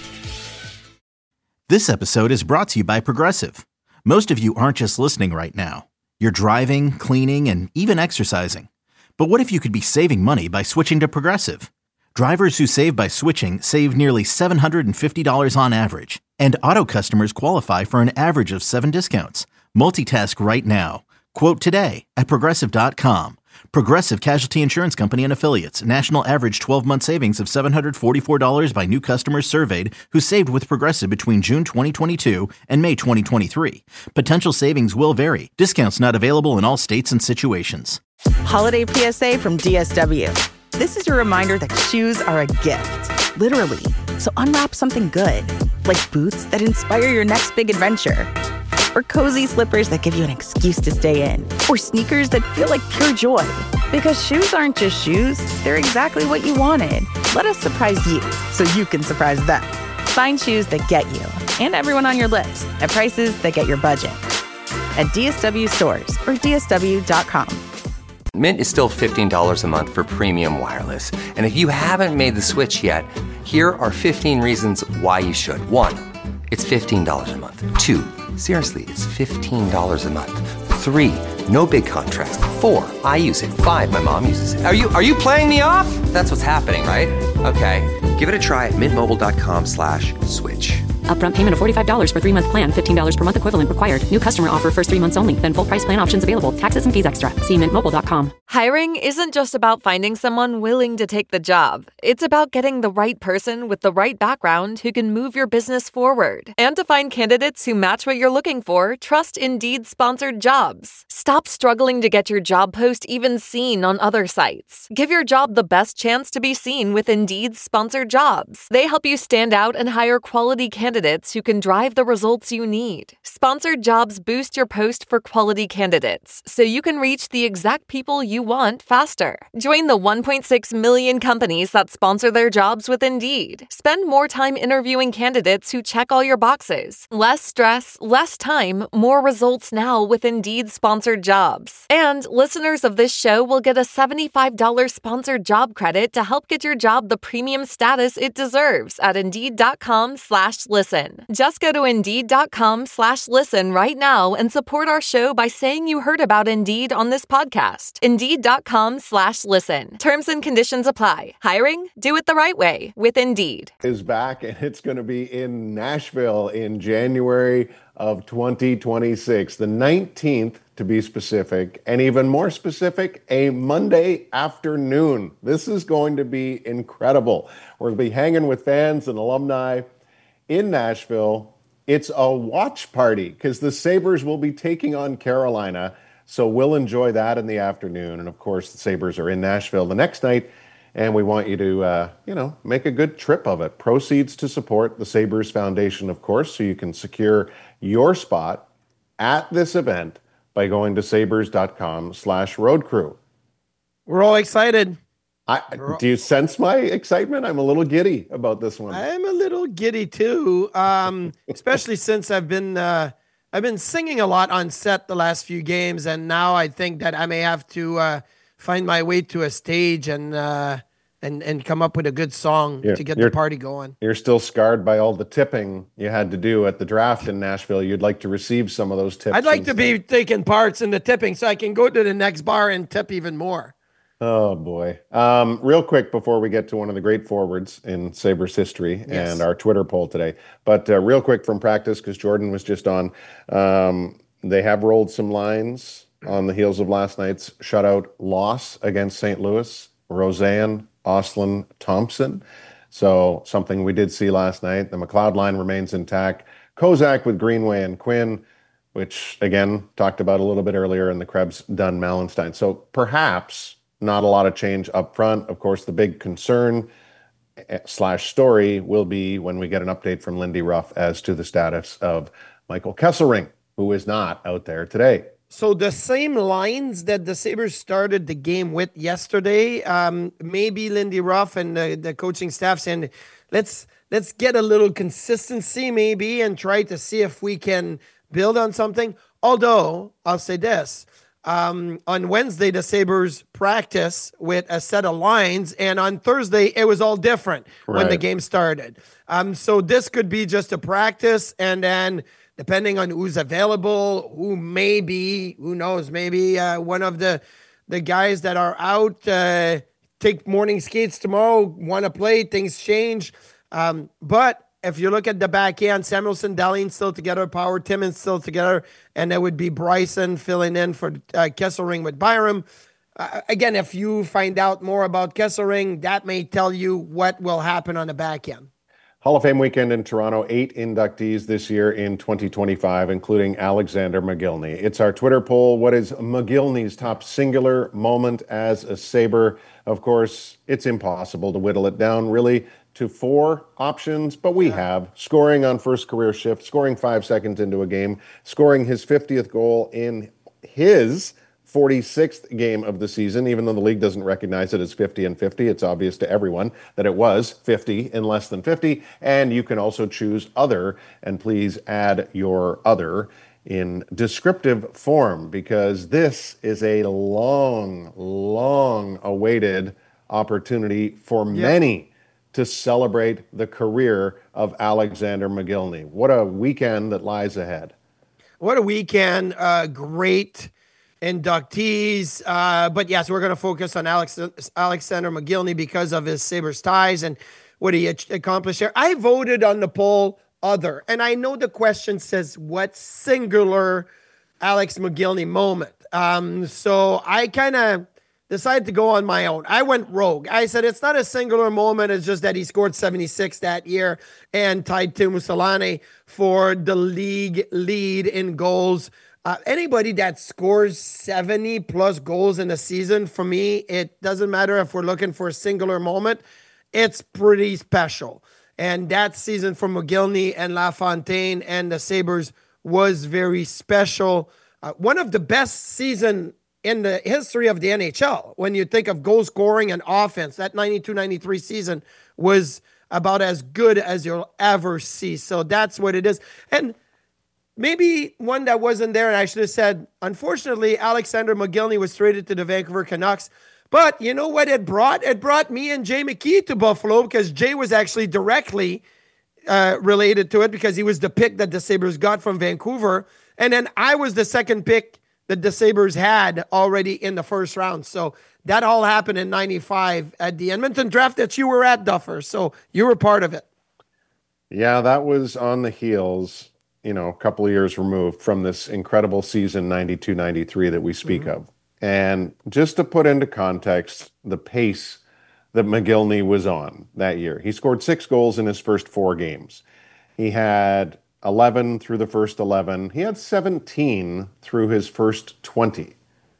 This episode is brought to you by Progressive. Most of you aren't just listening right now. You're driving, cleaning, and even exercising. But what if you could be saving money by switching to Progressive? Drivers who save by switching save nearly seven hundred fifty dollars on average. And auto customers qualify for an average of seven discounts. Multitask right now. Quote today at Progressive dot com. Progressive Casualty Insurance Company and Affiliates. National average twelve-month savings of seven hundred forty-four dollars by new customers surveyed who saved with Progressive between June twenty twenty-two and May twenty twenty-three. Potential savings will vary. Discounts not available in all states and situations. Holiday P S A from D S W. This is your reminder that shoes are a gift. Literally. So unwrap something good. Like boots that inspire your next big adventure. Or cozy slippers that give you an excuse to stay in. Or sneakers that feel like pure joy. Because shoes aren't just shoes, they're exactly what you wanted. Let us surprise you, so you can surprise them. Find shoes that get you, and everyone on your list, at prices that get your budget. At D S W stores, or D S W dot com. Mint is still fifteen dollars a month for premium wireless. And if you haven't made the switch yet, here are fifteen reasons why you should. One, it's fifteen dollars a month. Two, seriously, it's fifteen dollars a month. Three, no big contrast. Four, I use it. Five, my mom uses it. Are you are you playing me off? That's what's happening, right? Okay, give it a try at mintmobile.com slash switch. Upfront payment of forty-five dollars for three-month plan, fifteen dollars per month equivalent required. New customer offer first three months only. Then full price plan options available. Taxes and fees extra. See mint mobile dot com. Hiring isn't just about finding someone willing to take the job. It's about getting the right person with the right background who can move your business forward. And to find candidates who match what you're looking for, trust Indeed sponsored jobs. Stop struggling to get your job post even seen on other sites. Give your job the best chance to be seen with Indeed sponsored jobs. They help you stand out and hire quality candidates who can drive the results you need. Sponsored jobs boost your post for quality candidates, so you can reach the exact people you want faster. Join the one point six million companies that sponsor their jobs with Indeed. Spend more time interviewing candidates who check all your boxes. Less stress, less time, more results now with Indeed sponsored jobs. And listeners of this show will get a seventy-five dollars sponsored job credit to help get your job the premium status it deserves at Indeed.com slash listen. Just go to Indeed.com slash listen right now and support our show by saying you heard about Indeed on this podcast. Indeed.com slash listen. Terms and conditions apply. Hiring? Do it the right way with Indeed. Is back, and it's going to be in Nashville in January of twenty twenty-six, the nineteenth to be specific, and even more specific, a Monday afternoon. This is going to be incredible. We'll be hanging with fans and alumni in Nashville. It's a watch party because the Sabres will be taking on Carolina, so we'll enjoy that in the afternoon. And of course, the Sabres are in Nashville the next night, and we want you to, uh, you know, make a good trip of it. Proceeds to support the Sabres Foundation, of course, so you can secure your spot at this event by going to sabres.com slash road crew. We're all excited. I, do you sense my excitement? I'm a little giddy about this one. I'm a little giddy too, um, especially since I've been uh, I've been singing a lot on set the last few games, and now I think that I may have to uh, find my way to a stage and uh, and and come up with a good song you're, to get the party going. You're still scarred by all the tipping you had to do at the draft in Nashville. You'd like to receive some of those tips. I'd like instead. to be taking parts in the tipping so I can go to the next bar and tip even more. Oh, boy. Um, real quick before we get to one of the great forwards in Sabres history Yes. and our Twitter poll today. But uh, real quick from practice, because Jordan was just on, um, they have rolled some lines on the heels of last night's shutout loss against Saint Louis. Roseanne, Oslin, Thompson. So something we did see last night. The McLeod line remains intact. Kozak with Greenway and Quinn, which, again, talked about a little bit earlier, and the Krebs, Dunn, Malenstein. So perhaps not a lot of change up front. Of course, the big concern slash story will be when we get an update from Lindy Ruff as to the status of Michael Kesselring, who is not out there today. So the same lines that the Sabres started the game with yesterday, um, maybe Lindy Ruff and the, the coaching staff saying, let's let's get a little consistency maybe and try to see if we can build on something. Although, I'll say this, Um, on Wednesday, the Sabres practice with a set of lines, and on Thursday, it was all different right. when the game started. Um, so this could be just a practice, and then depending on who's available, who may be, who knows, maybe uh, one of the the guys that are out uh, take morning skates tomorrow, want to play, things change. Um, but if you look at the back end, Samuelson, Dahlin still together, Power, Timmins still together, and there would be Bryson filling in for uh, Kesselring with Byram. Uh, again, if you find out more about Kesselring, that may tell you what will happen on the back end. Hall of Fame weekend in Toronto, eight inductees this year in twenty twenty-five, including Alexander Mogilny. It's our Twitter poll. What is Mogilny's top singular moment as a Sabre? Of course, it's impossible to whittle it down, really, to four options, but we have scoring on first career shift, scoring five seconds into a game, scoring his fiftieth goal in his forty-sixth game of the season, even though the league doesn't recognize it as fifty and fifty. It's obvious to everyone that it was fifty in less than fifty, and you can also choose other, and please add your other in descriptive form, because this is a long, long awaited opportunity for Yep. many to celebrate the career of Alexander Mogilny. What a weekend that lies ahead. what a weekend. Uh, great inductees. Uh, but yes, we're going to focus on Alex Alexander Mogilny because of his Sabres ties and what he accomplished there. I voted on the poll other, and I know the question says what singular Alex Mogilny moment. Um, so I kind of decided to go on my own. I went rogue. I said it's not a singular moment. It's just that he scored seventy-six that year and tied Teemu Selanne for the league lead in goals. Uh, anybody that scores seventy plus goals in a season, for me, it doesn't matter if we're looking for a singular moment. It's pretty special. And that season for Mogilny and LaFontaine and the Sabres was very special. Uh, one of the best seasons in the history of the N H L. When you think of goal scoring and offense, that ninety-two ninety-three season was about as good as you'll ever see. So that's what it is. And maybe one that wasn't there, and I should have said, unfortunately, Alexander Mogilny was traded to the Vancouver Canucks. But you know what it brought? It brought me and Jay McKee to Buffalo, because Jay was actually directly uh, related to it, because he was the pick that the Sabres got from Vancouver. And then I was the second pick that the Sabres had already in the first round. So that all happened in ninety-five at the Edmonton draft that you were at, Duffer. So you were part of it. Yeah, that was on the heels, you know, a couple of years removed from this incredible season ninety-two ninety-three that we speak mm-hmm. of. And just to put into context the pace that Mogilny was on that year, he scored six goals in his first four games. He had eleven through the first eleven. He had seventeen through his first twenty.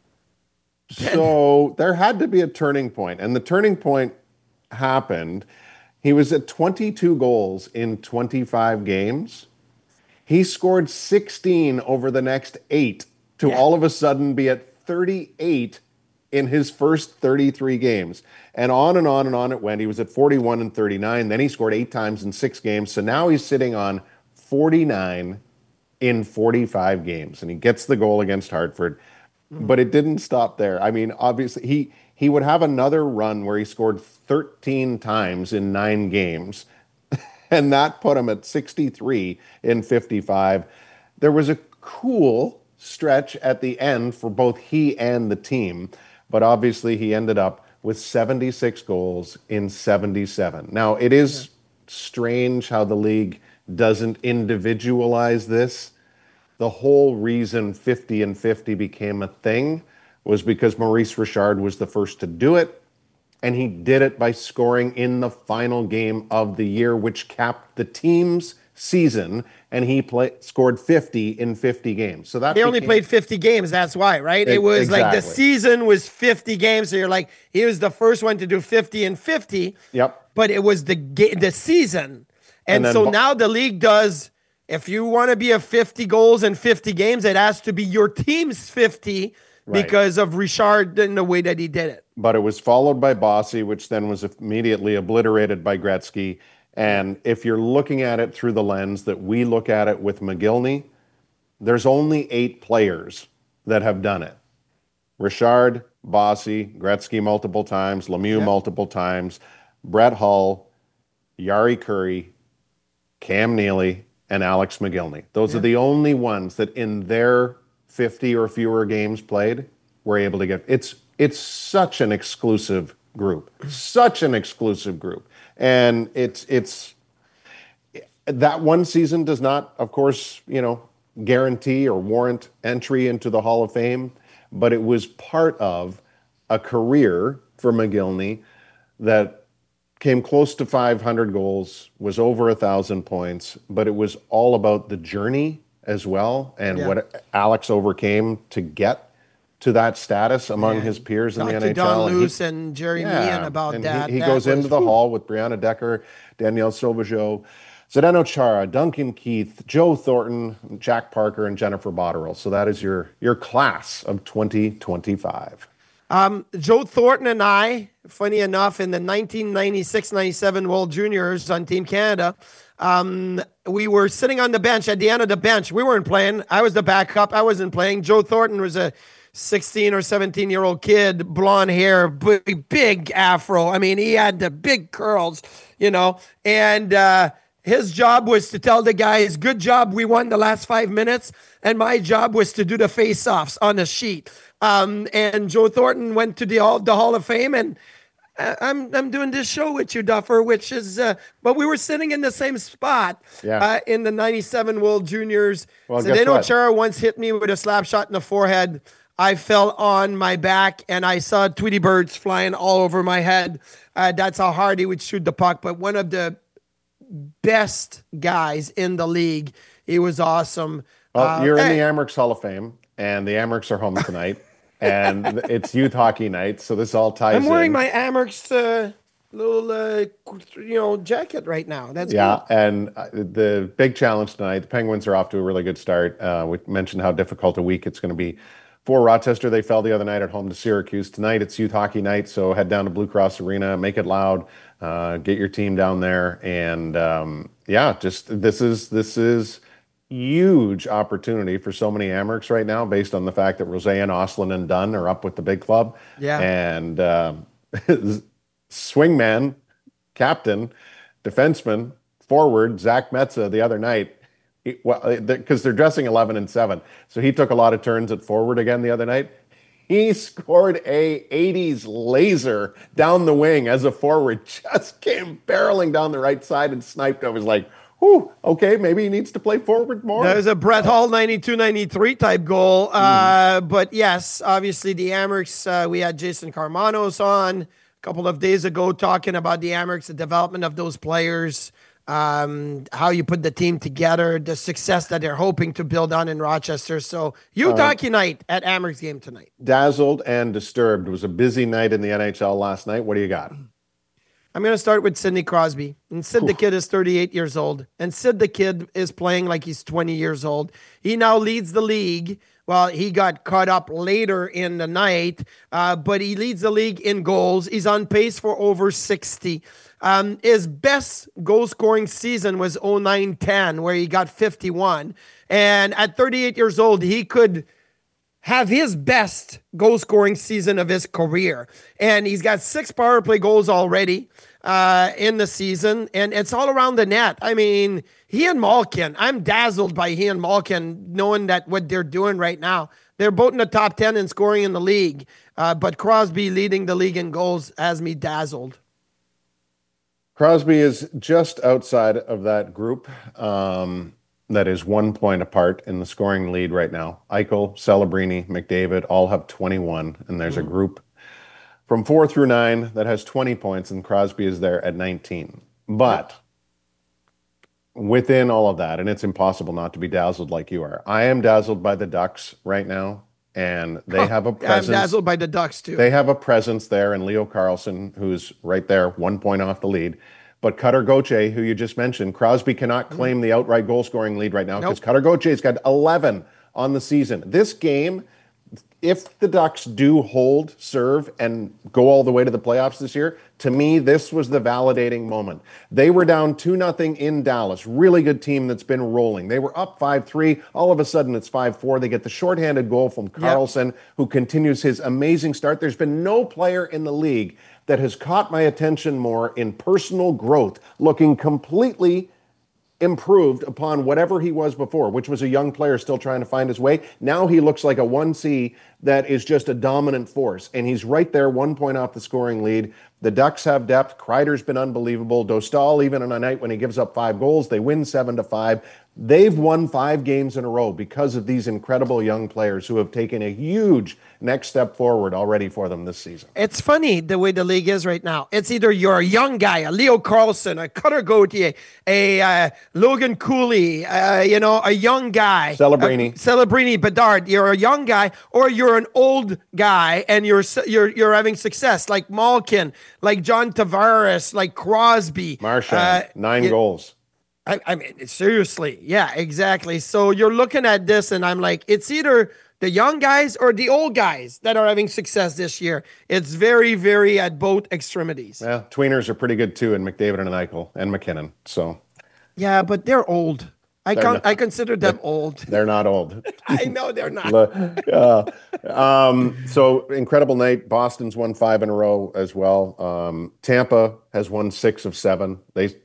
So there had to be a turning point, and the turning point happened. He was at twenty-two goals in twenty-five games. He scored sixteen over the next eight to yeah. all of a sudden be at thirty-eight in his first thirty-three games. And on and on and on it went. He was at forty-one and thirty-nine. Then he scored eight times in six games. So now he's sitting on forty-nine in forty-five games, and he gets the goal against Hartford. But it didn't stop there. I mean, obviously, he he would have another run where he scored thirteen times in nine games, and that put him at sixty-three in fifty-five. There was a cool stretch at the end for both he and the team, but obviously he ended up with seventy-six goals in seventy-seven. Now, it is yeah. strange how the league doesn't individualize this. The whole reason fifty and fifty became a thing was because Maurice Richard was the first to do it, and he did it by scoring in the final game of the year, which capped the team's season, and he play, scored fifty in fifty games. So that They only played fifty games, that's why, right? It, it was exactly. like the season was fifty games, so you're like, he was the first one to do fifty and fifty. Yep. But it was the ga- the season. And, and so now the league does, if you want to be a fifty goals in fifty games, it has to be your team's fifty right. because of Richard and the way that he did it. But it was followed by Bossy, which then was immediately obliterated by Gretzky. And if you're looking at it through the lens that we look at it with Mogilny, there's only eight players that have done it. Richard, Bossy, Gretzky multiple times, Lemieux yep. multiple times, Brett Hull, Jari Kurri, Cam Neely, and Alex Mogilny. Those yeah. are the only ones that in their fifty or fewer games played were able to get. It's it's such an exclusive group, such an exclusive group, and it's it's that one season does not, of course, you know, guarantee or warrant entry into the Hall of Fame, but it was part of a career for Mogilny that came close to five hundred goals, was over one thousand points, but it was all about the journey as well and yeah. what Alex overcame to get to that status among yeah. his peers in Talk the to N H L. Don Luce and, he, and Jerry yeah, Meehan about and that. He, he that goes was, into the whew. hall with Brianna Decker, Danielle Sauvageau, Zdeno Chara, Duncan Keith, Joe Thornton, Jack Parker, and Jennifer Botterill. So that is your, your class of twenty twenty-five. Um, Joe Thornton and I, funny enough, in the nineteen ninety-six ninety-seven World Juniors on Team Canada, um, we were sitting on the bench. At the end of the bench, we weren't playing. I was the backup. I wasn't playing. Joe Thornton was a sixteen or seventeen-year-old kid, blonde hair, big, big afro. I mean, he had the big curls, you know, and uh, his job was to tell the guys, good job, we won the last five minutes. And my job was to do the face-offs on the sheet. Um, and Joe Thornton went to the Hall, the Hall of Fame, and I'm I'm doing this show with you, Duffer, which is, uh, but we were sitting in the same spot yeah. uh, in the ninety-seven World Juniors. Well, Zdeno Chara once hit me with a slap shot in the forehead. I fell on my back, and I saw Tweety birds flying all over my head. Uh, that's how hard he would shoot the puck. But one of the best guys in the league. He was awesome. Well, uh, you're hey. in the Amerks Hall of Fame, and the Amerks are home tonight, and it's youth hockey night, so this all ties in. I'm wearing in. my Amerks uh, little, uh, you know, jacket right now. That's yeah, cool. and uh, the big challenge tonight, the Penguins are off to a really good start. Uh, we mentioned how difficult a week it's going to be for Rochester. They fell the other night at home to Syracuse. Tonight it's youth hockey night, so head down to Blue Cross Arena, make it loud, uh, get your team down there, and um, yeah, just this is this is huge opportunity for so many Amerks right now, based on the fact that Roseanne, Oslin, and Dunn are up with the big club. Yeah, and uh, swingman, captain, defenseman, forward Zach Metza the other night. He, well, because they're dressing eleven and seven, so he took a lot of turns at forward again the other night. He scored a eighties laser down the wing as a forward, just came barreling down the right side and sniped. I was like, whew, okay, maybe he needs to play forward more. That was a Brett Hall ninety-two ninety-three type goal. Uh, mm. But yes, obviously the Amerks, uh, we had Jason Carmanos on a couple of days ago talking about the Amerks, the development of those players. Um, how you put the team together, the success that they're hoping to build on in Rochester. So youth uh, hockey night at Amerks game tonight. Dazzled and disturbed. It was a busy night in the N H L last night. What do you got? I'm going to start with Sidney Crosby. And Sid Oof. the Kid is thirty-eight years old. And Sid the Kid is playing like he's twenty years old. He now leads the league. Well, he got caught up later in the night, uh, but he leads the league in goals. He's on pace for over sixty. Um, his best goal-scoring season was oh nine ten, where he got fifty-one. And at thirty-eight years old, he could have his best goal-scoring season of his career. And he's got six power play goals already uh, in the season, and it's all around the net. I mean, he and Malkin, I'm dazzled by he and Malkin, knowing that what they're doing right now. They're both in the top ten in scoring in the league, uh, but Crosby leading the league in goals has me dazzled. Crosby is just outside of that group um, that is one point apart in the scoring lead right now. Eichel, Celebrini, McDavid all have twenty-one, and there's mm-hmm. a group from four through nine that has twenty points, and Crosby is there at nineteen. But within all of that, and it's impossible not to be dazzled like you are, I am dazzled by the Ducks right now. And they oh, have a presence. I'm dazzled by the Ducks, too. They have a presence there, and Leo Carlsson, who's right there, one point off the lead. But Cutter Gauthier, who you just mentioned, Crosby cannot claim mm. the outright goal-scoring lead right now because nope. Cutter Gauthier's got eleven on the season. This game, if the Ducks do hold, serve, and go all the way to the playoffs this year, to me, this was the validating moment. They were down two nothing in Dallas. Really good team that's been rolling. They were up five three. All of a sudden, it's five four. They get the shorthanded goal from Carlson, yep. who continues his amazing start. There's been no player in the league that has caught my attention more in personal growth, looking completely improved upon whatever he was before, which was a young player still trying to find his way. Now he looks like a one C that is just a dominant force, and he's right there, one point off the scoring lead. The Ducks have depth. Kreider's been unbelievable. Dostal, even on a night when he gives up five goals, they win seven to five. They've won five games in a row because of these incredible young players who have taken a huge next step forward already for them this season. It's funny the way the league is right now. It's either you're a young guy, a Leo Carlsson, a Cutter Gauthier, a uh, Logan Cooley, uh, you know, a young guy. Celebrini. Uh, Celebrini, Bedard. You're a young guy, or you're an old guy and you're you're you're having success, like Malkin, like John Tavares, like Crosby. Marchand, uh, nine you, goals. I, I mean, seriously. Yeah, exactly. So you're looking at this and I'm like, it's either the young guys or the old guys that are having success this year. It's very, very at both extremities. Yeah, tweeners are pretty good too, and McDavid and Eichel and McKinnon. So, yeah, but they're old. I con- not, I consider them old. They're not old. I know they're not. uh, um, so incredible night. Boston's won five in a row as well. Um, Tampa has won six of seven. They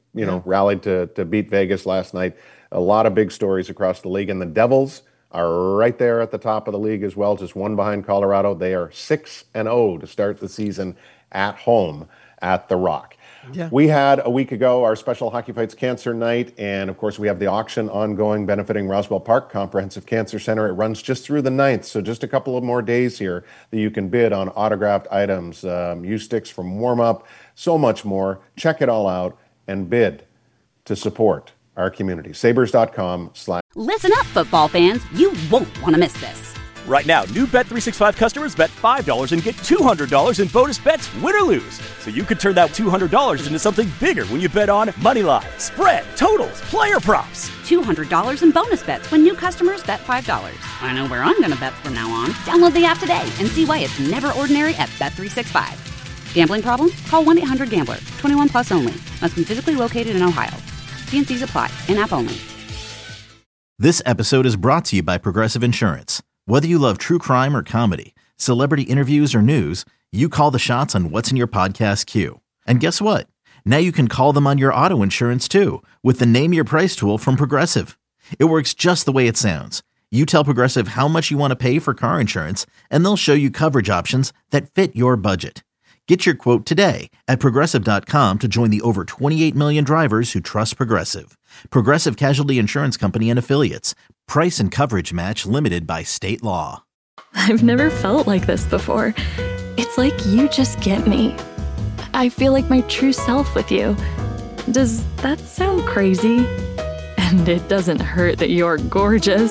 you know, rallied to to beat Vegas last night. A lot of big stories across the league, and the Devils are right there at the top of the league as well, just one behind Colorado. They are six and oh to start the season at home at the Rock. Yeah. We had a week ago our special Hockey Fights Cancer Night, and of course we have the auction ongoing benefiting Roswell Park Comprehensive Cancer Center. It runs just through the ninth, so just a couple of more days here that you can bid on autographed items, um, U sticks from warm up, so much more. Check it all out and bid to support our community. Sabres.com slash. Listen up, football fans. You won't want to miss this. Right now, new Bet three sixty-five customers bet five dollars and get two hundred dollars in bonus bets, win or lose. So you could turn that two hundred dollars into something bigger when you bet on money line, spread, totals, player props. two hundred dollars in bonus bets when new customers bet five dollars. I know where I'm going to bet from now on. Download the app today and see why it's never ordinary at Bet three sixty-five. Gambling problem? Call one eight hundred gambler. twenty-one plus only. Must be physically located in Ohio. T and C's apply. In-app only. This episode is brought to you by Progressive Insurance. Whether you love true crime or comedy, celebrity interviews or news, you call the shots on what's in your podcast queue. And guess what? Now you can call them on your auto insurance too with the Name Your Price tool from Progressive. It works just the way it sounds. You tell Progressive how much you want to pay for car insurance, and they'll show you coverage options that fit your budget. Get your quote today at Progressive dot com to join the over twenty-eight million drivers who trust Progressive. Progressive Casualty Insurance Company and Affiliates. Price and coverage match limited by state law. I've never felt like this before. It's like you just get me. I feel like my true self with you. Does that sound crazy? And it doesn't hurt that you're gorgeous.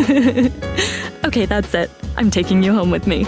Okay, that's it. I'm taking you home with me.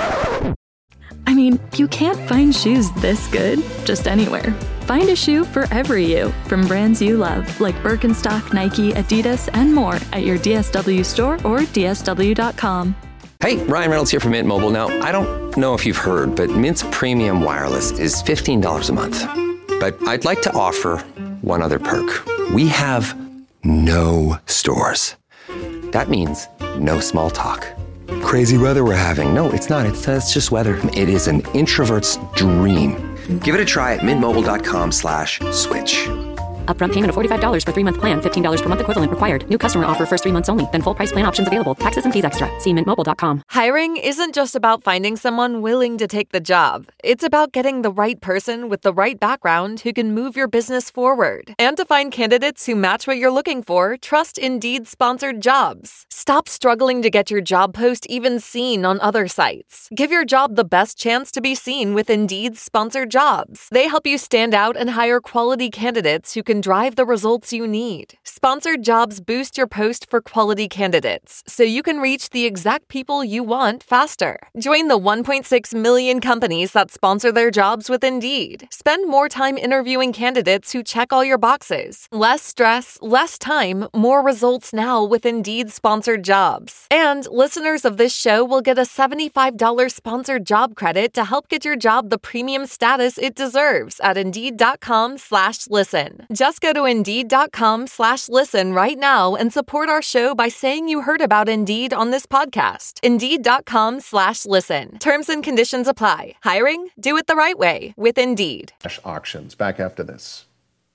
I mean, you can't find shoes this good just anywhere. Find a shoe for every you from brands you love, like Birkenstock, Nike, Adidas, and more at your D S W store or D S W dot com. Hey, Ryan Reynolds here from Mint Mobile. Now, I don't know if you've heard, but Mint's premium wireless is fifteen dollars a month. But I'd like to offer one other perk. We have no stores. That means no small talk. Crazy weather we're having. No, it's not. It's, uh, it's just weather. It is an introvert's dream. Give it a try at mintmobile.com slash switch. Upfront payment of forty-five dollars for three-month plan, fifteen dollars per month equivalent required. New customer offer first three months only. Then full price plan options available. Taxes and fees extra. See mint mobile dot com. Hiring isn't just about finding someone willing to take the job. It's about getting the right person with the right background who can move your business forward. And to find candidates who match what you're looking for, trust Indeed sponsored jobs. Stop struggling to get your job post even seen on other sites. Give your job the best chance to be seen with Indeed sponsored jobs. They help you stand out and hire quality candidates who can drive the results you need. Sponsored jobs boost your post for quality candidates, so you can reach the exact people you want faster. Join the one point six million companies that sponsor their jobs with Indeed. Spend more time interviewing candidates who check all your boxes. Less stress, less time, more results now with Indeed sponsored jobs. And listeners of this show will get a seventy-five dollars sponsored job credit to help get your job the premium status it deserves at Indeed.com slash listen. Just go to Indeed.com slash listen right now and support our show by saying you heard about Indeed on this podcast. Indeed.com slash listen. Terms and conditions apply. Hiring? Do it the right way with Indeed. Auctions. Back after this.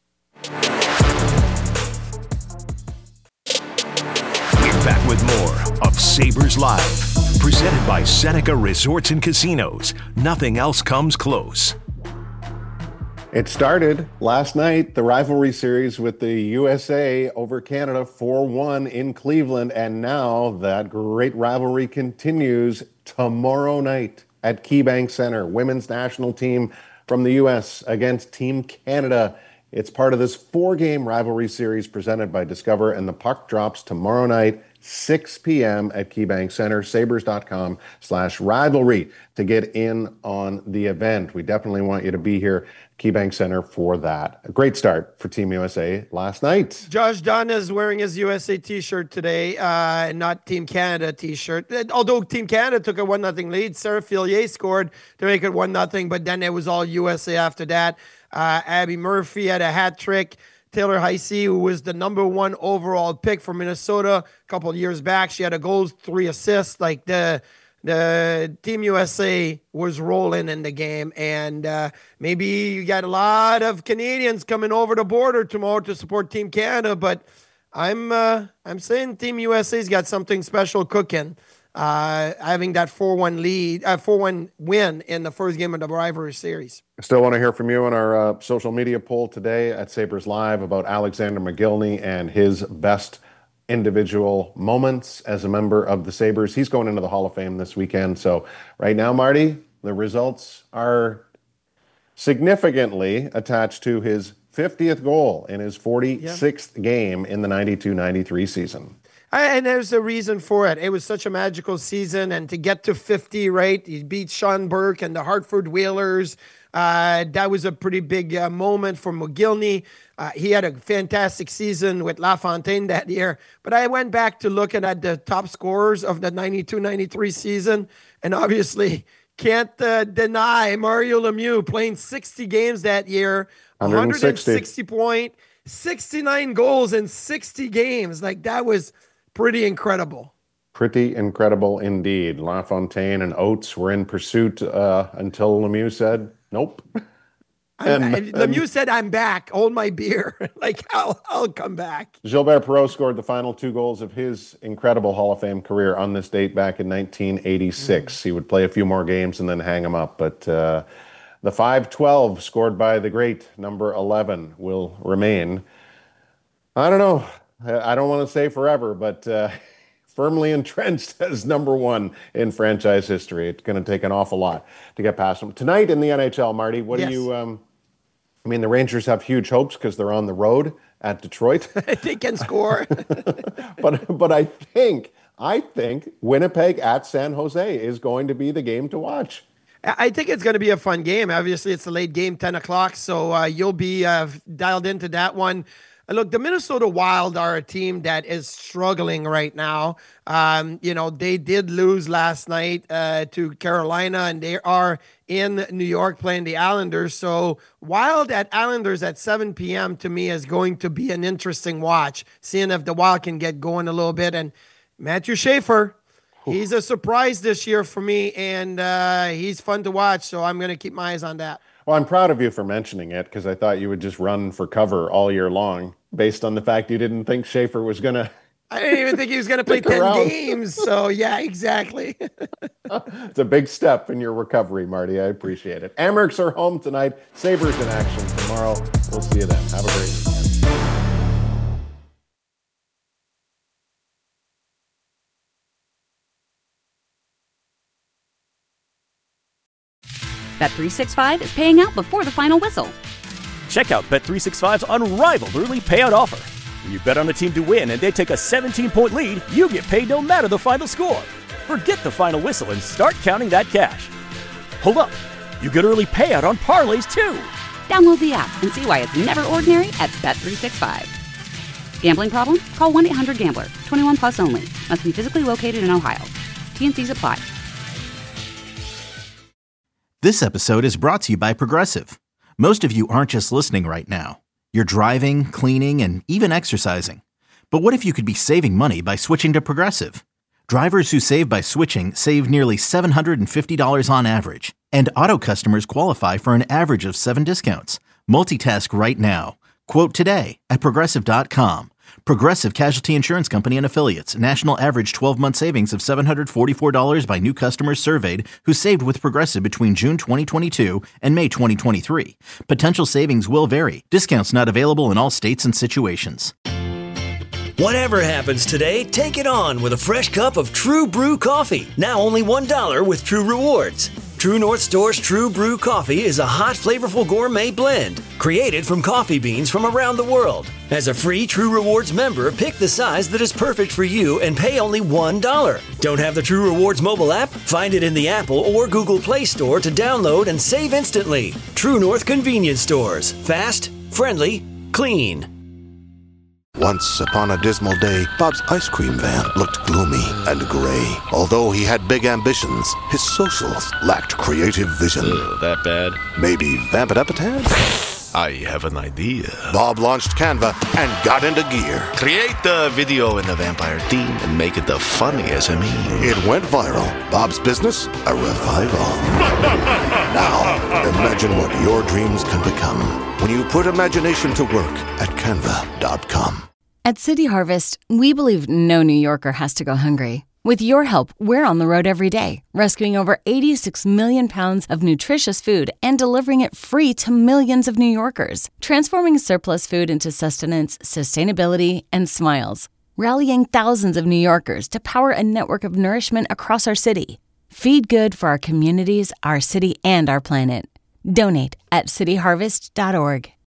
We're back with more of Sabres Live. Presented by Seneca Resorts and Casinos. Nothing else comes close. It started last night, the rivalry series with the U S A over Canada four one in Cleveland, and now that great rivalry continues tomorrow night at KeyBank Center. Women's national team from the U S against Team Canada. It's part of this four-game rivalry series presented by Discover, and the puck drops tomorrow night, six p.m. at KeyBank Center. Sabres.com slash rivalry to get in on the event. We definitely want you to be here, KeyBank Center, for that. A great start for Team U S A last night. Josh Dunn is wearing his U S A t-shirt today, uh, not Team Canada t-shirt. Although Team Canada took a one nothing lead, Sarah Fillier scored to make it one nothing, but then it was all U S A after that. Uh, Abby Murphy had a hat trick. Taylor Heise, who was the number one overall pick for Minnesota a couple of years back, she had a goal, three assists. Like the the Team U S A was rolling in the game, and uh, maybe you got a lot of Canadians coming over the border tomorrow to support Team Canada, but I'm uh, I'm saying Team U S A's got something special cooking, uh, having that four one lead, uh, four one win in the first game of the rivalry series. I still want to hear from you on our uh, social media poll today at Sabres Live about Alexander Mogilny and his best individual moments as a member of the Sabres. He's going into the Hall of Fame this weekend. So right now, Marty, the results are significantly attached to his fiftieth goal in his forty-sixth yeah. game in the ninety-two ninety-three season. And there's a reason for it. It was such a magical season, and to get to fifty, right? He beat Sean Burke and the Hartford Whalers. Uh, that was a pretty big uh, moment for Mogilny. Uh, he had a fantastic season with LaFontaine that year. But I went back to looking at the top scorers of the ninety-two ninety-three season, and obviously can't uh, deny Mario Lemieux playing sixty games that year, one hundred sixty point, sixty-nine goals in sixty games. Like, that was pretty incredible. Pretty incredible indeed. LaFontaine and Oates were in pursuit uh, until Lemieux said, nope. And, and Lemieux and, said, I'm back. Hold my beer. Like, I'll, I'll come back. Gilbert Perreault scored the final two goals of his incredible Hall of Fame career on this date back in nineteen eighty-six. Mm. He would play a few more games and then hang them up. But uh, the five twelve scored by the great number eleven will remain, I don't know, I don't want to say forever, but uh, firmly entrenched as number one in franchise history. It's going to take an awful lot to get past him. Tonight in the N H L, Marty, what yes. do you... Um, I mean, the Rangers have huge hopes because they're on the road at Detroit. They can score. but but I think I think Winnipeg at San Jose is going to be the game to watch. I think it's going to be a fun game. Obviously, it's a late game, ten o'clock, so uh, you'll be uh, dialed into that one. Look, the Minnesota Wild are a team that is struggling right now. Um, you know, they did lose last night uh, to Carolina, and they are in New York playing the Islanders. So Wild at Islanders at seven p.m. to me is going to be an interesting watch, seeing if the Wild can get going a little bit. And Matthew Schaefer, he's a surprise this year for me, and uh, he's fun to watch. So I'm going to keep my eyes on that. Well, I'm proud of you for mentioning it because I thought you would just run for cover all year long based on the fact you didn't think Schaefer was going to. I didn't even think he was going to play ten around. games. So, yeah, exactly. It's a big step in your recovery, Marty. I appreciate it. Amerks are home tonight. Sabres in action tomorrow. We'll see you then. Have a great weekend. Bet three sixty-five is paying out before the final whistle. Check out Bet three sixty-five's unrivaled early payout offer. When you bet on a team to win and they take a seventeen-point lead, you get paid no matter the final score. Forget the final whistle and start counting that cash. Hold up. You get early payout on parlays, too. Download the app and see why it's never ordinary at Bet three sixty-five. Gambling problem? Call one eight hundred gambler. twenty-one plus only. Must be physically located in Ohio. T and C's apply. This episode is brought to you by Progressive. Most of you aren't just listening right now. You're driving, cleaning, and even exercising. But what if you could be saving money by switching to Progressive? Drivers who save by switching save nearly seven hundred fifty dollars on average. And auto customers qualify for an average of seven discounts. Multitask right now. Quote today at Progressive dot com. Progressive Casualty Insurance Company and Affiliates. National average twelve-month savings of seven hundred forty-four dollars by new customers surveyed who saved with Progressive between June twenty twenty-two and May twenty twenty-three. Potential savings will vary. Discounts not available in all states and situations. Whatever happens today, take it on with a fresh cup of True Brew coffee. Now only one dollar with True Rewards. True North Store's True Brew coffee is a hot, flavorful gourmet blend created from coffee beans from around the world. As a free True Rewards member, pick the size that is perfect for you and pay only one dollar. Don't have the True Rewards mobile app? Find it in the Apple or Google Play Store to download and save instantly. True North Convenience Stores. Fast, friendly, clean. Once upon a dismal day, Bob's ice cream van looked gloomy and gray. Although he had big ambitions, his socials lacked creative vision. Ugh, that bad? Maybe vamp it up a tad? I have an idea. Bob launched Canva and got into gear. Create the video in the vampire theme and make it the funniest of me. It went viral. Bob's business, a revival. Now, imagine what your dreams can become when you put imagination to work at canva dot com. At City Harvest, we believe no New Yorker has to go hungry. With your help, we're on the road every day, rescuing over eighty-six million pounds of nutritious food and delivering it free to millions of New Yorkers, transforming surplus food into sustenance, sustainability, and smiles, rallying thousands of New Yorkers to power a network of nourishment across our city. Feed good for our communities, our city, and our planet. Donate at city harvest dot org.